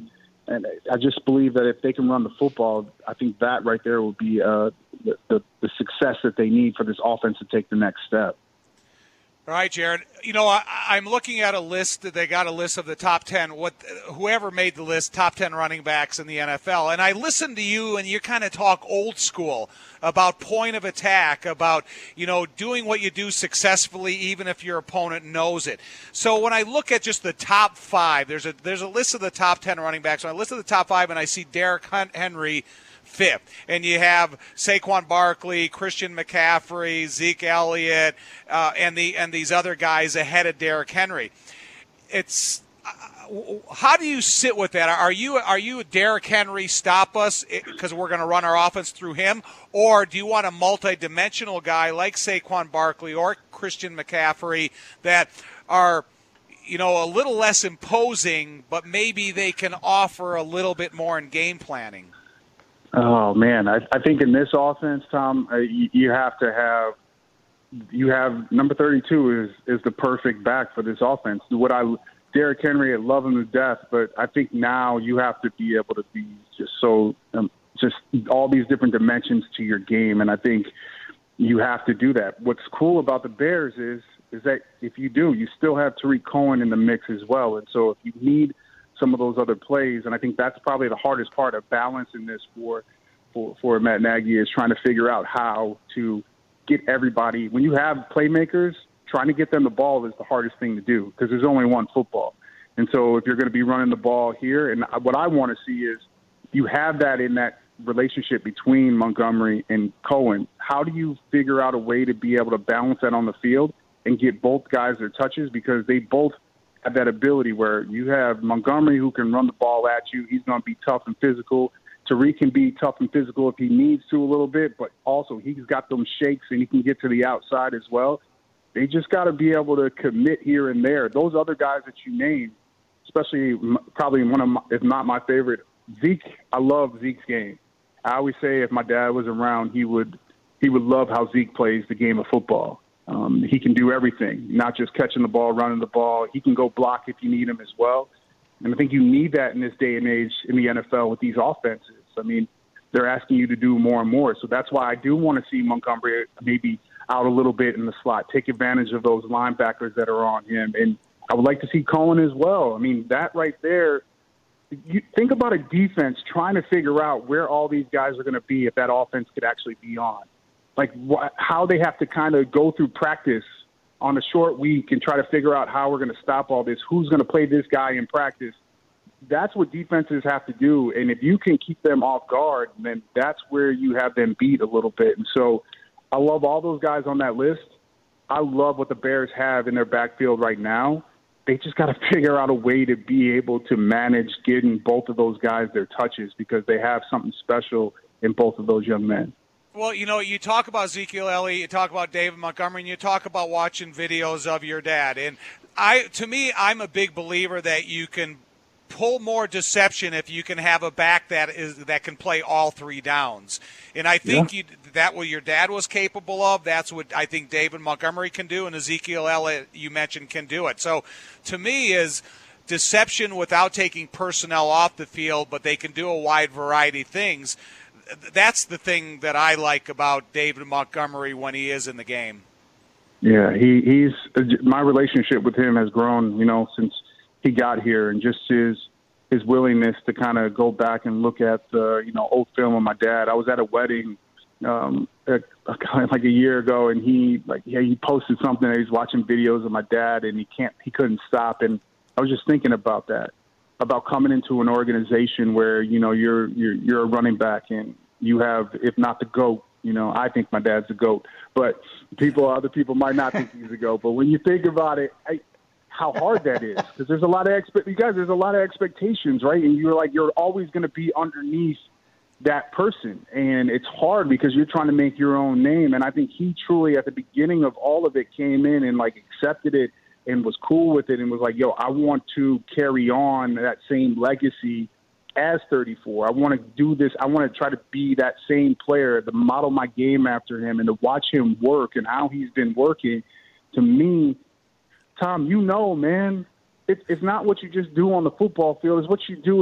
and I just believe that if they can run the football, I think that right there will be uh, the, the, the success that they need for this offense to take the next step. All right, Jared. You know, I, I'm looking at a list. They got a list of the top ten, what whoever made the list, top ten running backs in the N F L. And I listened to you, and you kind of talk old school about point of attack, about, you know, doing what you do successfully even if your opponent knows it. So when I look at just the top five, there's a there's a list of the top ten running backs. When I list of the top five, and I see Derrick Henry fifth, and you have Saquon Barkley, Christian McCaffrey, Zeke Elliott, uh, and the and these other guys ahead of Derrick Henry. It's uh, how do you sit with that? Are you are you Derrick Henry, stop us because we're going to run our offense through him, or do you want a multi-dimensional guy like Saquon Barkley or Christian McCaffrey that are, you know, a little less imposing, but maybe they can offer a little bit more in game planning? Oh man, I, I think in this offense, Tom, uh, you, you have to have you have number thirty-two is is the perfect back for this offense. What I Derrick Henry, I love him to death, but I think now you have to be able to be just so um, just all these different dimensions to your game, and I think you have to do that. What's cool about the Bears is is that if you do, you still have Tariq Cohen in the mix as well, and so if you need some of those other plays, and I think that's probably the hardest part of balancing this for, for for Matt Nagy, is trying to figure out how to get everybody. When you have playmakers, trying to get them the ball is the hardest thing to do because there's only one football. And so if you're going to be running the ball here, and what I want to see is you have that in that relationship between Montgomery and Cohen. How do you figure out a way to be able to balance that on the field and get both guys their touches, because they both have that ability where you have Montgomery who can run the ball at you. He's going to be tough and physical. Tariq can be tough and physical if he needs to a little bit, but also he's got them shakes and he can get to the outside as well. They just got to be able to commit here and there. Those other guys that you named, especially probably one of my, if not my favorite, Zeke. I love Zeke's game. I always say if my dad was around, he would he would love how Zeke plays the game of football. Um, he can do everything, not just catching the ball, running the ball. He can go block if you need him as well. And I think you need that in this day and age in the N F L with these offenses. I mean, they're asking you to do more and more. So that's why I do want to see Montgomery maybe out a little bit in the slot, take advantage of those linebackers that are on him. And I would like to see Cohen as well. I mean, that right there, you think about a defense trying to figure out where all these guys are going to be if that offense could actually be on. Like wh- how they have to kind of go through practice on a short week and try to figure out how we're going to stop all this, who's going to play this guy in practice. That's what defenses have to do. And if you can keep them off guard, then that's where you have them beat a little bit. And so I love all those guys on that list. I love what the Bears have in their backfield right now. They just got to figure out a way to be able to manage getting both of those guys their touches, because they have something special in both of those young men. Well, you know, you talk about Ezekiel Elliott, you talk about David Montgomery, and you talk about watching videos of your dad. And I, to me, I'm a big believer that you can pull more deception if you can have a back that is that can play all three downs. And I think yeah. you, that what your dad was capable of, that's what I think David Montgomery can do, and Ezekiel Elliott, you mentioned, can do it. So to me is deception without taking personnel off the field, but they can do a wide variety of things. That's the thing that I like about David Montgomery when he is in the game. Yeah, he, he's my relationship with him has grown, you know, since he got here, and just his his willingness to kind of go back and look at the, you know, old film of my dad. I was at a wedding um, at, like a year ago, and he like yeah he posted something that he's watching videos of my dad, and he can't he couldn't stop. And I was just thinking about that, about coming into an organization where, you know, you're you're you're a running back and you have, if not the GOAT, you know, I think my dad's the GOAT, but people, other people might not think he's the GOAT. But when you think about it, I, how hard that is, because there's a lot of expect, you guys, there's a lot of expectations, right? And you're like, you're always going to be underneath that person, and it's hard because you're trying to make your own name. And I think he truly, at the beginning of all of it, came in and like accepted it and was cool with it and was like, yo, I want to carry on that same legacy as thirty-four. I want to do this. I want to try to be that same player, to model my game after him and to watch him work and how he's been working. To me, Tom, you know, man, it, it's not what you just do on the football field. It's what you do in the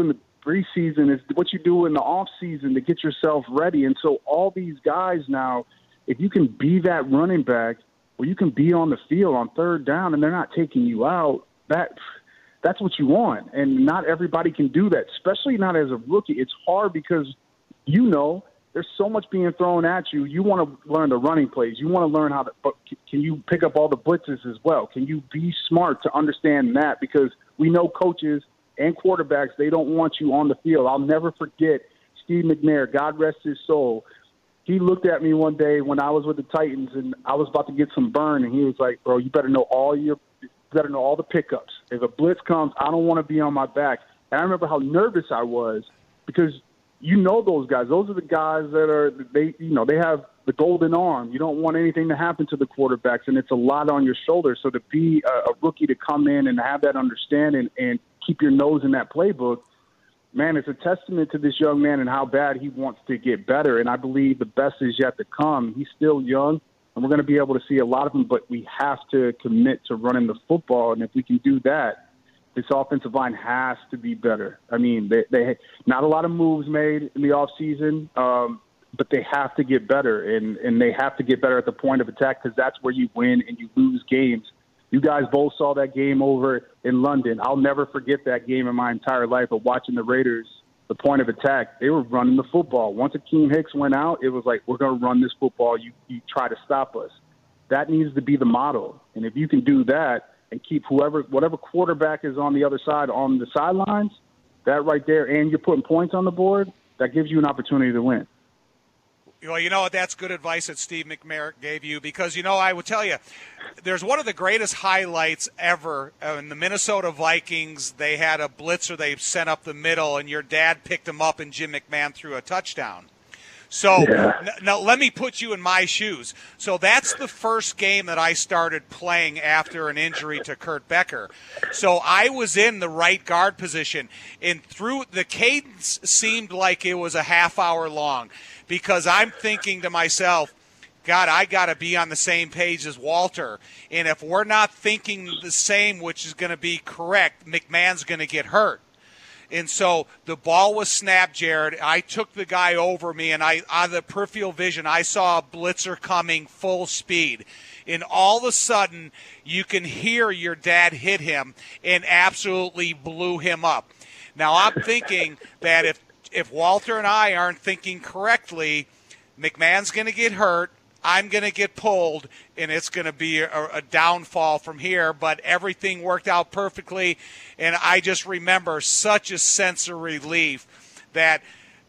preseason. It's what you do in the off season to get yourself ready. And so all these guys now, if you can be that running back where you can be on the field on third down and they're not taking you out, that that's what you want. And not everybody can do that, especially not as a rookie. It's hard because, you know, there's so much being thrown at you. You want to learn the running plays. You want to learn how to – but can you pick up all the blitzes as well? Can you be smart to understand that? Because we know coaches and quarterbacks, they don't want you on the field. I'll never forget Steve McNair, God rest his soul. He looked at me one day when I was with the Titans, and I was about to get some burn, and he was like, bro, you better know all your – you better know all the pickups. If a blitz comes, I don't want to be on my back. And I remember how nervous I was because – you know those guys. Those are the guys that are they. You know they have the golden arm. You don't want anything to happen to the quarterbacks, and it's a lot on your shoulders. So to be a, a rookie to come in and have that understanding and keep your nose in that playbook, man, it's a testament to this young man and how bad he wants to get better. And I believe the best is yet to come. He's still young, and we're going to be able to see a lot of him. But we have to commit to running the football, and if we can do that, this offensive line has to be better. I mean, they, they not a lot of moves made in the offseason, um, but they have to get better, and, and they have to get better at the point of attack because that's where you win and you lose games. You guys both saw that game over in London. I'll never forget that game in my entire life of watching the Raiders, the point of attack. They were running the football. Once Akeem Hicks went out, it was like, we're going to run this football. You, you try to stop us. That needs to be the model, and if you can do that, and keep whoever, whatever quarterback is on the other side on the sidelines, that right there, and you're putting points on the board, that gives you an opportunity to win. Well, you know what? That's good advice that Steve McMahon gave you because, you know, I would tell you, there's one of the greatest highlights ever in the Minnesota Vikings. They had a blitzer they sent up the middle, and your dad picked him up, and Jim McMahon threw a touchdown. So yeah. n- now let me put you in my shoes. So that's the first game that I started playing after an injury to Kurt Becker. So I was in the right guard position, and through the cadence seemed like it was a half hour long because I'm thinking to myself, God, I got to be on the same page as Walter. And if we're not thinking the same, which is going to be correct, McMahon's going to get hurt. And so the ball was snapped, Jared. I took the guy over me, and I, on the peripheral vision, I saw a blitzer coming full speed. And all of a sudden, you can hear your dad hit him and absolutely blew him up. Now, I'm thinking that if if Walter and I aren't thinking correctly, McMahon's going to get hurt. I'm going to get pulled, and it's going to be a, a downfall from here. But everything worked out perfectly, and I just remember such a sense of relief that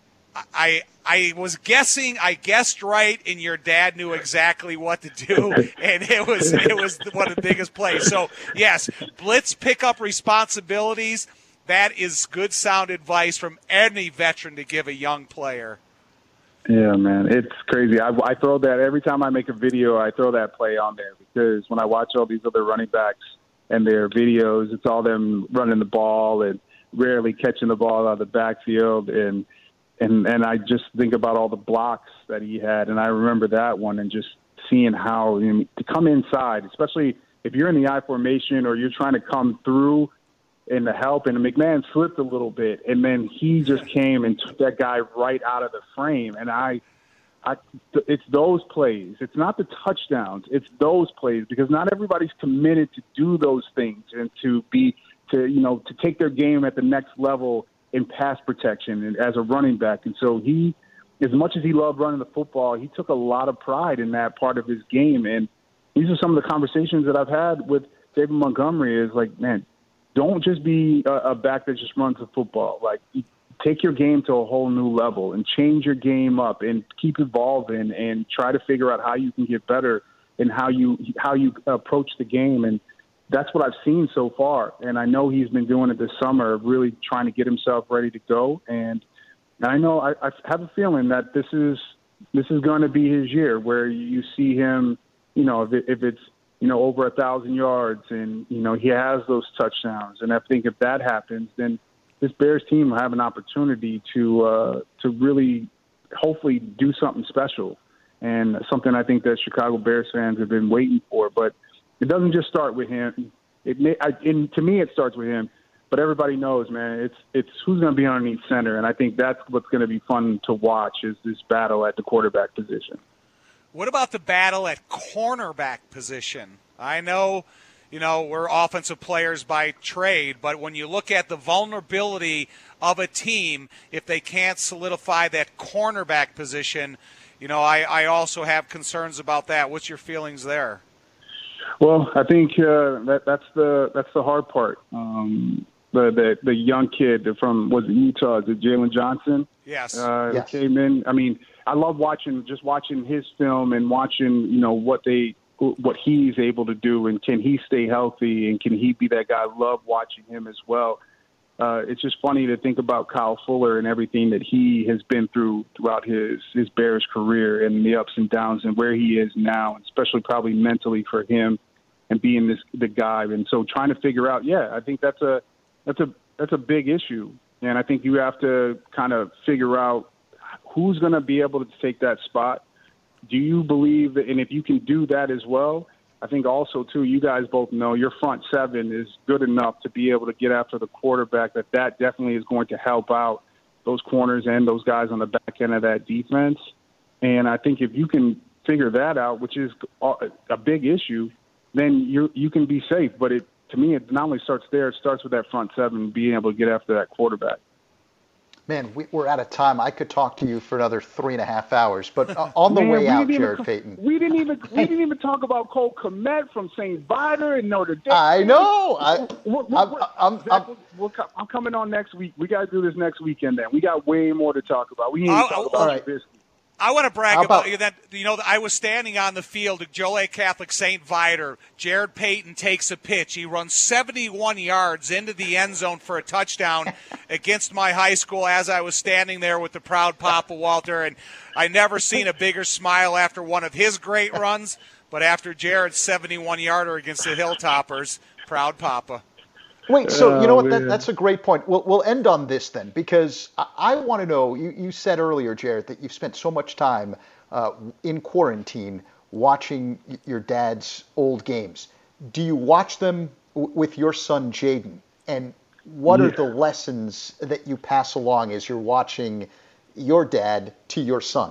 I I was guessing, I guessed right, and your dad knew exactly what to do, and it was it was one of the biggest plays. So, yes, blitz pickup responsibilities, that is good sound advice from any veteran to give a young player. Yeah, man, it's crazy. I, I throw that every time I make a video. I throw that play on there because when I watch all these other running backs and their videos, it's all them running the ball and rarely catching the ball out of the backfield. And and and I just think about all the blocks that he had, and I remember that one and just seeing how you know, to come inside, especially if you're in the I formation or you're trying to come through and the help, and McMahon slipped a little bit, and then he just came and took that guy right out of the frame. And I, I, it's those plays. It's not the touchdowns. It's those plays because not everybody's committed to do those things and to be, to you know, to take their game at the next level in pass protection and as a running back. And so he, as much as he loved running the football, he took a lot of pride in that part of his game. And these are some of the conversations that I've had with David Montgomery. Is like, man, don't just be a, a back that just runs the football. Like, take your game to a whole new level and change your game up and keep evolving and try to figure out how you can get better and how you how you approach the game. And that's what I've seen so far. And I know he's been doing it this summer, really trying to get himself ready to go. And I know I, I have a feeling that this is this is going to be his year where you see him, you know, if, it, if it's, you know, over a thousand yards and, you know, he has those touchdowns. And I think if that happens, then this Bears team will have an opportunity to uh, to really hopefully do something special and something I think that Chicago Bears fans have been waiting for. But it doesn't just start with him. It may, I, and to me, it starts with him. But everybody knows, man, it's it's who's going to be underneath center, and I think that's what's going to be fun to watch is this battle at the quarterback position. What about the battle at cornerback position? I know, you know, we're offensive players by trade, but when you look at the vulnerability of a team, if they can't solidify that cornerback position, you know, I, I also have concerns about that. What's your feelings there? Well, I think uh, that that's the that's the hard part. Um, the, the the young kid from was it Utah, the Jalen Johnson. Yes. Uh, yes. Came in. I mean, I love watching just watching his film and watching you know what they what he's able to do and can he stay healthy and can he be that guy? I love watching him as well. Uh, it's just funny to think about Kyle Fuller and everything that he has been through throughout his, his Bears career and the ups and downs and where he is now, especially probably mentally for him and being this the guy. And so trying to figure out, yeah, I think that's a that's a that's a big issue. And I think you have to kind of figure out who's going to be able to take that spot. Do you believe that, and if you can do that as well, I think also, too, you guys both know your front seven is good enough to be able to get after the quarterback, that that definitely is going to help out those corners and those guys on the back end of that defense. And I think if you can figure that out, which is a big issue, then you you can be safe. But it to me, it not only starts there, it starts with that front seven, being able to get after that quarterback. Man, we, we're out of time. I could talk to you for another three and a half hours, but uh, on the Man, way out, even, Jared Payton. We didn't even we didn't even talk about Cole Kmet from Saint Viator and Notre Dame. I know. I, we're, we're, I'm, I'm, Zach, I'm, we're, I'm coming on next week. We got to do this next weekend. Then we got way more to talk about. We need to I'll, talk about right. Trubisky. I want to brag How about, about you that you know I was standing on the field at Joliet Catholic Saint Viator. Jared Payton takes a pitch. He runs seventy-one yards into the end zone for a touchdown against my high school as I was standing there with the proud Papa Walter. And I never seen a bigger smile after one of his great runs, but after Jared's seventy-one yarder against the Hilltoppers, proud Papa. Wait, so you know Oh, what? That, man. that's a great point. We'll, we'll end on this then, because I, I want to know, you, you said earlier, Jared, that you've spent so much time uh, in quarantine watching y- your dad's old games. Do you watch them w- with your son, Jaden? And what are Yeah. the lessons that you pass along as you're watching your dad to your son?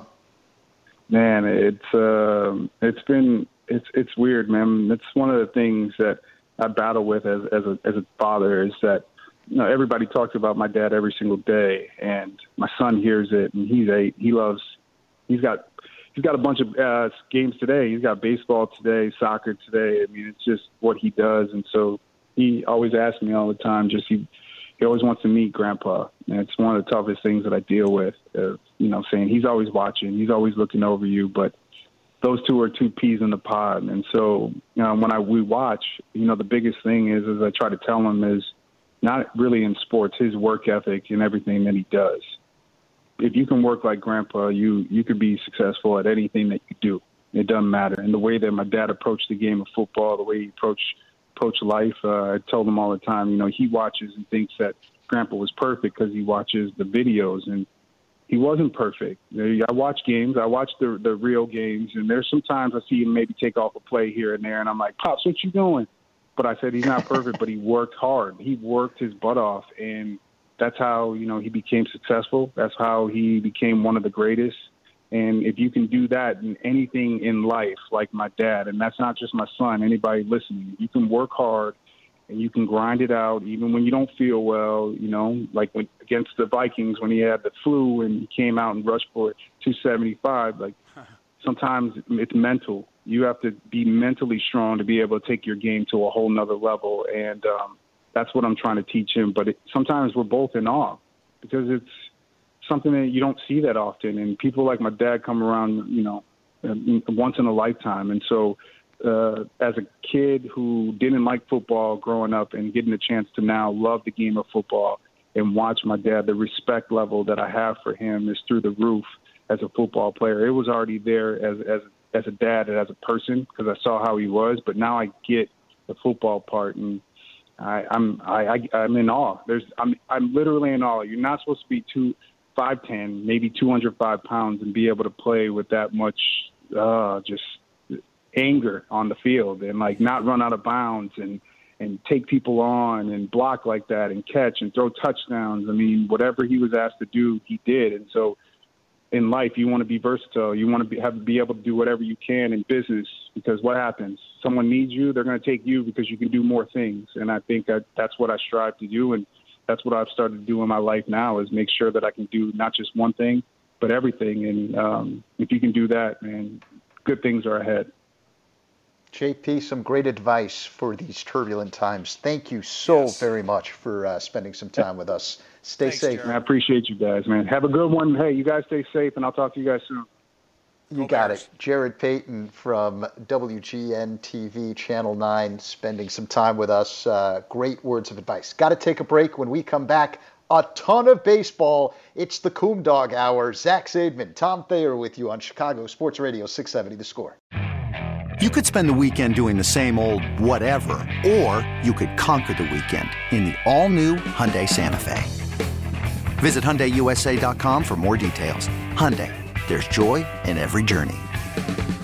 Man, it's um, it's been it's it's weird, man. It's one of the things that I battle with as as a as a father is that you know everybody talks about my dad every single day, and my son hears it, and he's eight. He loves. He's got he's got a bunch of uh, games today. He's got baseball today, soccer today. I mean, it's just what he does, and so he always asks me all the time. Just he he always wants to meet Grandpa, and it's one of the toughest things that I deal with. Uh, you know, saying he's always watching, he's always looking over you, but those two are two peas in the pod. And so, you know, when I we watch, you know, the biggest thing is, is I try to tell him is not really in sports, his work ethic and everything that he does. If you can work like Grandpa, you you could be successful at anything that you do. It doesn't matter. And the way that my dad approached the game of football, the way he approached approached life, uh, I told him all the time, you know, he watches and thinks that Grandpa was perfect because he watches the videos, and he wasn't perfect. I watch games. I watch the the real games, and there's sometimes I see him maybe take off a play here and there, and I'm like, Pops, what you doing? But I said he's not perfect, but he worked hard. He worked his butt off, and that's how, you know, he became successful. That's how he became one of the greatest. And if you can do that in anything in life, like my dad, and that's not just my son, anybody listening, you can work hard and you can grind it out even when you don't feel well, you know, like when against the Vikings when he had the flu and he came out and rushed for two seventy-five. Like sometimes it's mental. You have to be mentally strong to be able to take your game to a whole nother level. And um, that's what I'm trying to teach him. But it, sometimes we're both in awe because it's something that you don't see that often. And people like my dad come around, you know, once in a lifetime. And so uh, as a kid who didn't like football growing up and getting the chance to now love the game of football and watch my dad, the respect level that I have for him is through the roof as a football player. It was already there as as as a dad and as a person because I saw how he was, but now I get the football part, and I, I'm I, I I'm in awe. There's I'm I'm literally in awe. You're not supposed to be two five ten, maybe two hundred five pounds, and be able to play with that much uh, just anger on the field and like not run out of bounds and and take people on and block like that and catch and throw touchdowns. I mean, whatever he was asked to do, he did. And so in life, you want to be versatile. You want to be, have be able to do whatever you can in business, because what happens? Someone needs you. They're going to take you because you can do more things. And I think that that's what I strive to do. And that's what I've started to do in my life now, is make sure that I can do not just one thing, but everything. And um, if you can do that, man, good things are ahead. J P, some great advice for these turbulent times. Thank you so Yes. very much for uh, spending some time with us. Stay Thanks, safe. Jared. I appreciate you guys, man. Have a good one. Hey, you guys stay safe, and I'll talk to you guys soon. You Go got Bears. it. Jared Payton from W G N T V Channel nine spending some time with us. Uh, great words of advice. Got to take a break. When we come back, a ton of baseball. It's the Coom Dog Hour. Zach Zaidman, Tom Thayer with you on Chicago Sports Radio six seventy The Score. You could spend the weekend doing the same old whatever, or you could conquer the weekend in the all-new Hyundai Santa Fe. Visit Hyundai U S A dot com for more details. Hyundai, there's joy in every journey.